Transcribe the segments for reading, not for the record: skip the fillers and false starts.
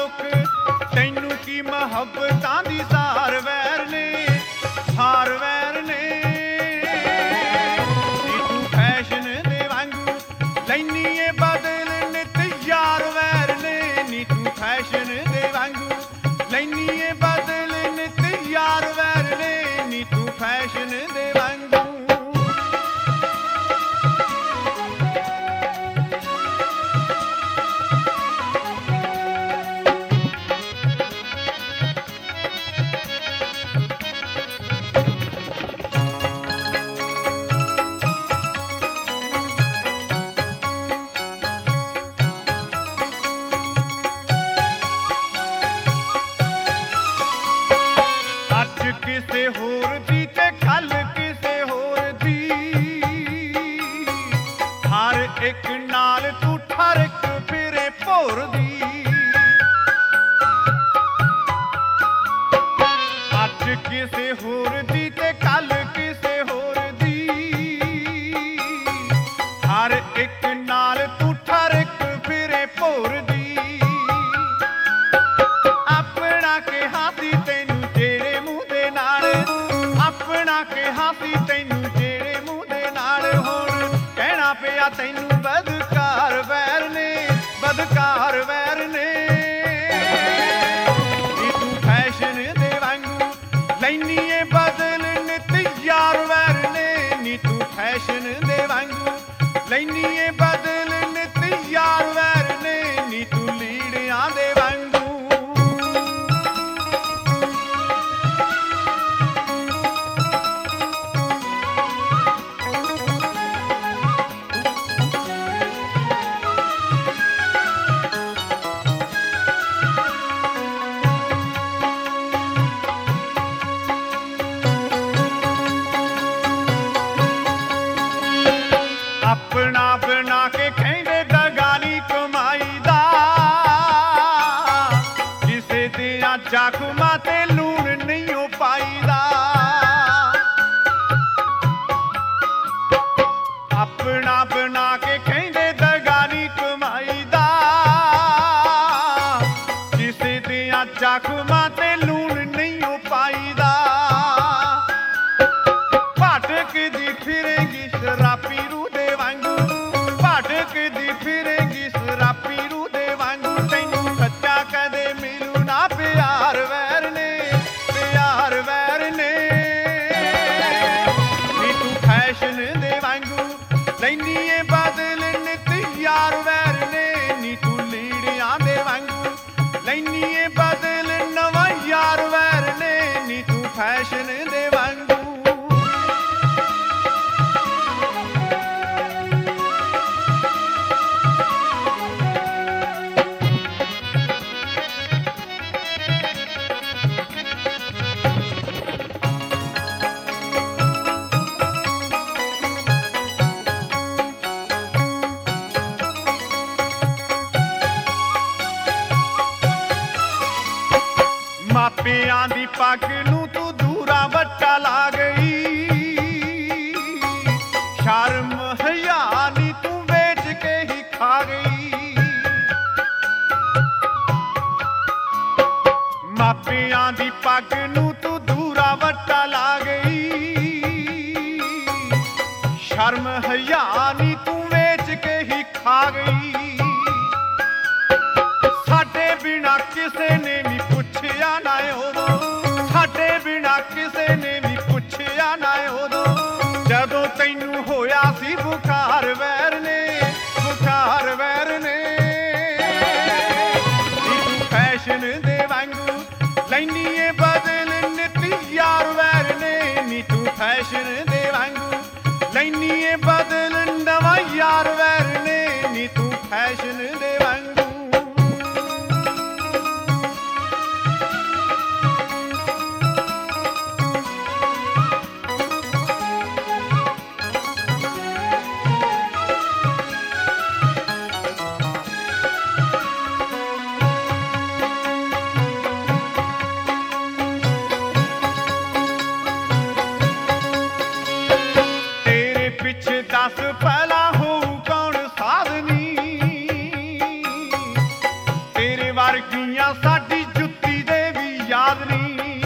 ਮੁੱਕ ਤੈਨੂੰ ਕੀ ਮੁਹੱਬਤਾਂ ਦੀ ਸਾਰ ਵੈਰ ਨੇ, ਸਾਰ ਵੈਰ ਨੇ। ਨੀ ਤੂੰ ਫੈਸ਼ਨ ਦੇ ਵਾਂਗੂ ਲੈਨੀ ਏ ਬਦਲ ਨਿਤ ਯਾਰ ਵੈਰ ਨੇ, ਨੀ ਤੂੰ ਫੈਸ਼ਨ ਦੇ ਵਾਂਗੂ ਲੈਨੀ ਏ ਬਦਲ ਨਿਤ ਯਾਰ ਵੈਰ ਨੇ, ਨੀ ਤੂੰ ਫੈਸ਼ਨ ਦੇ ਵਾਂਗੂ। ਕਿਸੇ ਹੋਰ ਦੀ ਤੇ ਖਲ ਕਿਸੇ ਹੋਰ ਦੀ, ਹਰ ਇੱਕ ਨਾਲ ਤੂੰ ਠਰਕ ਫਿਰੇ ਭੋਰ ਦੀ। ਅੱਜ ਕਿਸੇ ਹੋਰ ਦੀ ਤੇ ਕੱਲ ਕਿਸੇ ਹੋਰ ਦੀ, ਹਰ ਇੱਕ ਨਾਲ ਤੂੰ ਠਰਕ ਫਿਰੇ ਭੋਰ ਦੀ। ਆਪਣਾ ਕਿਹਾ ਸੀ ਤੈਨੂੰ ਜਿਹੜੇ ਮੂੰਹ ਦੇ ਨਾਲ, ਆਪਣਾ ਕਿਹਾ ਸੀ ਤੈਨੂੰ ਜਿਹੜੇ ਮੂੰਹ ਦੇ ਨਾਲ, ਹੁਣ ਕਹਿਣਾ ਪਿਆ ਤੈਨੂੰ ਬਦਕਾਰ ਵੈਰ ਨੇ, ਬਦਕਾਰ ਵੈਰ ਨੇ। ਨੀ ਤੂੰ ਫੈਸ਼ਨ ਦੇ ਵਾਂਗੂ ਲੈਨੀ ਏ ਬਦਲ ਨਿਤ ਯਾਰ ਵੈਰ ਨੇ, ਨੀ ਤੂੰ ਫੈਸ਼ਨ ਦੇ ਵਾਂਗੂ ਲੈਨੀ ਏ ਬਦਲ ਨਿਤ ਯਾਰ ਵੈਰ ਨੇ, ਨੀ ਤੂੰ ਲੀੜਿਆਂ ਦੇ ਵਾਂਗੂ। ਆਪਣਾ ਬਣਾ ਕੇ ਕਹਿੰਦੇ ਦਗਾ ਨੀ ਕਮਾਈ ਦਾ, ਕਿਸੇ ਦੀਆਂ ਜ਼ਖਮਾਂ ਤੇ ਲੂਣ ਨਹੀਂ ਓ ਪਾਈਦਾ। ਆਪਣਾ ਬਣਾ ਕੇ ਕਹਿੰਦੇ ਦਗਾ ਨੀ ਕਮਾਈ ਦਾ, ਕਿਸੇ ਦੀਆਂ ਜ਼ਖਮਾਂ ਤੇ ਲੂਣ ਨਹੀਂ ਓ ਪਾਈਦਾ। ਭਟਕਦੀ ਫਿਰੇਗੀ ਸ਼ਰਾਬੀ ਰੂਹ ਦੇ ਵਾਂਗੂ, ਭਟਕਦੀ ਫਿਰੇਗੀ ਸ਼ਰਾਬੀ ਰੂਹ ਦੇ ਵਾਂਗੂ, ਤੈਨੂੰ ਸੱਚਾ ਕਦੇ ਮਿਲੂ ਨਾ ਪਿਆਰ ਵੈਰ ਨੇ, ਪਿਆਰ ਵੈਰ ਨੇ। ਨੀ ਤੂੰ ਫੈਸ਼ਨ ਦੇ ਵਾਂਗੂ ਲੈਨੀ ਏ ਬਦਲ ਨਿਤ ਯਾਰ ਵੈਰ ਨੇ, ਨੀ ਤੂੰ ਲੀੜਿਆਂ ਦੇ ਵਾਂਗੂ ਲੈਨੀ ਏ ਬਦਲ ਨਵਾਂ ਯਾਰ ਵੈਰ ਨੇ, ਨੀ ਤੂੰ ਫੈਸ਼ਨ ਦੇ ਵਾਂਗੂ। ਮਾਪਿਆਂ ਦੀ ਪੱਗ ਨੂੰ ਤੂੰ ਦੂਰਾ ਵੱਟਾ ਲਾ ਗਈ, ਸ਼ਰਮ ਹਿਆ ਨੀ ਤੂੰ ਵੇਚ ਕੇ ਹੀ ਖਾ ਗਈ। ਮਾਪਿਆਂ ਦੀ ਪੱਗ ਨੂੰ ਤੂੰ ਦੂਰਾ ਵੱਟਾ ਲਾ ਗਈ, ਸ਼ਰਮ ਹਿਆ ਨੀ ਤੂੰ ਵੇਚ ਕੇ ਹੀ ਖਾ ਗਈ। ਸਾਡੇ ਬਿਨਾ ਕਿਸੇ ਨੇ ਵੀ ਪੁੱਛਿਆ ਨਾ ਉਦੋਂ, ਸਾਡੇ ਬਿਨਾ ਕਿਸੇ ਨੇ ਵੀ ਪੁੱਛਿਆ ਨਾ ਉਦੋਂ, ਜਦੋਂ ਤੈਨੂੰ ਹੋਇਆ ਸੀ ਬੁਖਾਰ ਵੈਰ ਨੇ, ਬੁਖਾਰ ਵੈਰ ਨੇ। ਨੀ ਤੂੰ ਫੈਸ਼ਨ ਦੇ ਵਾਂਗੂ ਲੈਨੀ ਏ ਬਦਲ ਨਿਤ ਯਾਰ ਵੈਰ ਨੇ, ਨੀ ਤੂੰ ਫੈਸ਼ਨ ਦੇ ਵਾਂਗੂ ਲੈਨੀ ਏ ਬਦਲ ਨਵਾਂ ਯਾਰ ਵੈਰ ਨੇ, ਨੀ ਤੂੰ ਫੈਸ਼ਨ ਦੇ ਵਾਂਗੂ। ਪਿੱਛੇ ਦੱਸ ਪਹਿਲਾਂ ਹੋਊ ਕੌਣ ਸਾਧਨੀ, ਤੇਰੇ ਵਰਗੀਆਂ ਸਾਡੀ ਜੁੱਤੀ ਦੇ ਵੀ ਯਾਦ ਨਹੀਂ।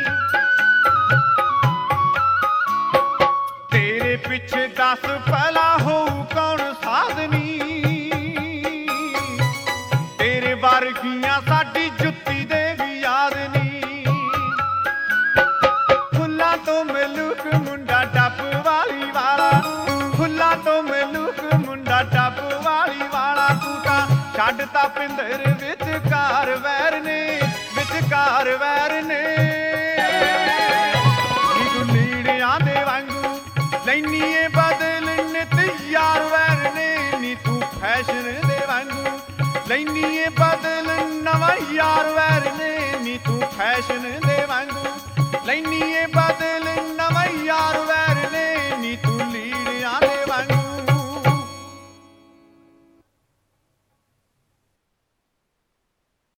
ਤੇਰੇ ਪਿੱਛੇ ਦੱਸ ਭਲਾ ਹੋਊ ਕੌਣ ਸਾਧਨੀ। ਤੇਰੇ ਵਰਗੀਆਂ ਸਾਡੀ ਜੁੱਤੀ ਦੇ ਵੀ ਯਾਦ ਨਹੀਂ। ਫੁੱਲਾਂ ਤੋਂ ਮਲੂਕ ਮੁੰਡਾ ਡੱਬ ਵਾਲੀ ਵਾਲਾ, ਫੁੱਲਾਂ ਤੋਂ ਮਲੂਕ ਮੁੰਡਾ ਡੱਬ ਵਾਲੀ ਵਾਲਾ। ਤੂੰ ਤਾਂ ਛੱਡਤਾ ਪਿੰਦਰ ਵਿਚਕਾਰ ਵੈਰ ਨੇ, ਵਿਚਕਾਰ ਵੈਰ ਨੇ। ਨੀ ਤੂੰ ਲੀੜਿਆਂ ਦੇ ਵਾਂਗੂ ਲੈਨੀ ਏ ਬਦਲ ਨਿਤ ਯਾਰ ਵੈਰ ਨੇ। ਨੀ ਤੂੰ ਫੈਸ਼ਨ ਦੇ ਵਾਂਗੂ ਲੈਨੀ ਏ ਬਦਲ ਨਵਾਂ ਯਾਰ ਵੈਰ ਨੇ। ਨੀ ਤੂੰ ਫੈਸ਼ਨ ਦੇ ਵਾਂਗੂ ਲੈਨੀ ਏ ਬਦਲ